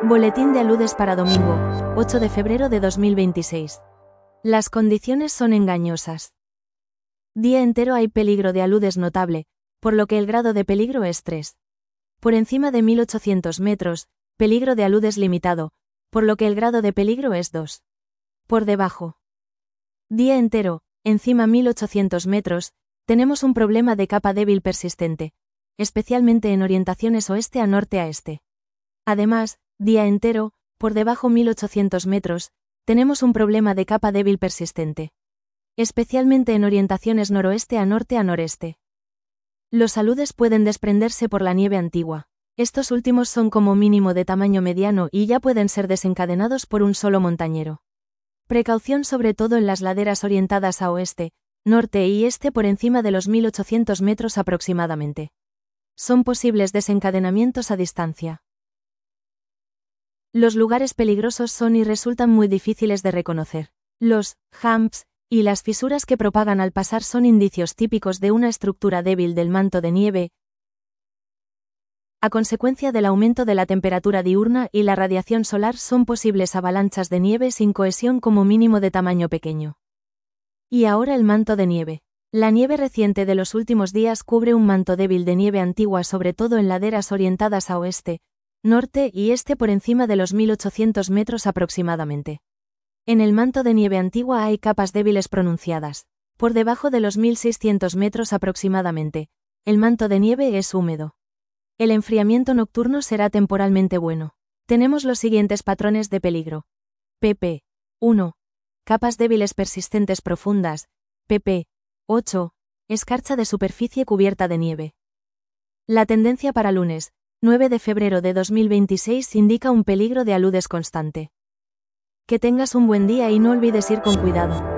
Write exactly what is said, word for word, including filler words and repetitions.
Boletín de aludes para domingo, ocho de febrero de dos mil veintiséis. Las condiciones son engañosas. Día entero hay peligro de aludes notable, por lo que el grado de peligro es tres. Por encima de mil ochocientos metros, peligro de aludes limitado, por lo que el grado de peligro es dos. Por debajo. Día entero, encima mil ochocientos metros, tenemos un problema de capa débil persistente, especialmente en orientaciones oeste a norte a este. Además, día entero, por debajo mil ochocientos metros, tenemos un problema de capa débil persistente, especialmente en orientaciones noroeste a norte a noreste. Los aludes pueden desprenderse por la nieve antigua. Estos últimos son como mínimo de tamaño mediano y ya pueden ser desencadenados por un solo montañero. Precaución sobre todo en las laderas orientadas a oeste, norte y este por encima de los mil ochocientos metros aproximadamente. Son posibles desencadenamientos a distancia. Los lugares peligrosos son y resultan muy difíciles de reconocer. Los humps y las fisuras que propagan al pasar son indicios típicos de una estructura débil del manto de nieve, a consecuencia del aumento de la temperatura diurna y la radiación solar son posibles avalanchas de nieve sin cohesión como mínimo de tamaño pequeño. Y ahora el manto de nieve. La nieve reciente de los últimos días cubre un manto débil de nieve antigua sobre todo en laderas orientadas a oeste, norte y este por encima de los mil ochocientos metros aproximadamente. En el manto de nieve antigua hay capas débiles pronunciadas. Por debajo de los mil seiscientos metros aproximadamente, el manto de nieve es húmedo. El enfriamiento nocturno será temporalmente bueno. Tenemos los siguientes patrones de peligro. pp. uno. Capas débiles persistentes profundas. pp. ocho. Escarcha de superficie cubierta de nieve. La tendencia para lunes, nueve de febrero de dos mil veintiséis indica un peligro de aludes constante. Que tengas un buen día y no olvides ir con cuidado.